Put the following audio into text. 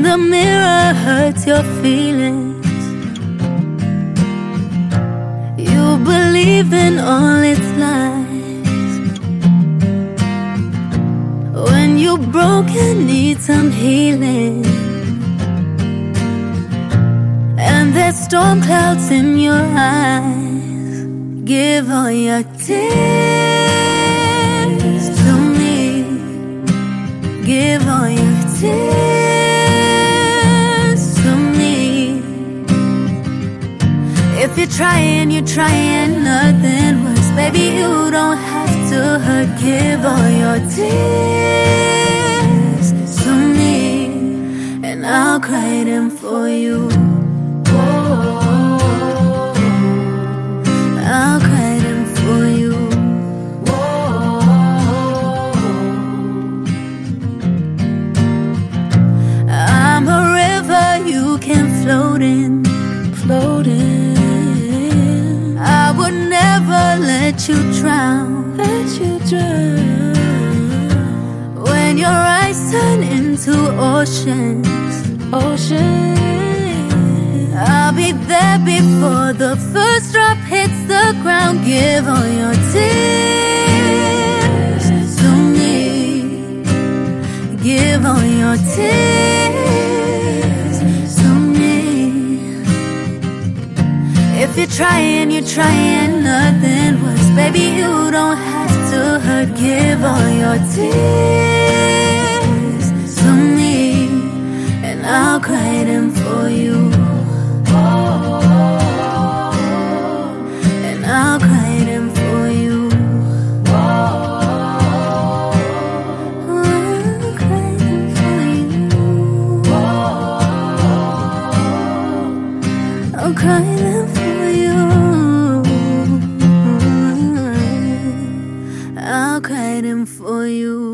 the mirror hurts your feelings. You believe in all its lies. When you're broken, need some healing, and there's storm clouds in your eyes. Give all your tears to me. Give all your tears to me. If you're trying nothing works, baby, you don't have to hurt. Give all your tears to me, and I'll cry them for you. I'll cry them for you. I'm a river you can float in. I would never let you drown. When your eyes turn into oceans, I'll be there before the first drop hits the ground. Give all your tears to me. Give all your tears to me. If you're trying nothing works, baby, you don't have to hurt. Give all your tears to me, and I'll cry them for you. And I'll cry them for you. I'll cry them for you. I'll cry them for you. I'll cry them for you.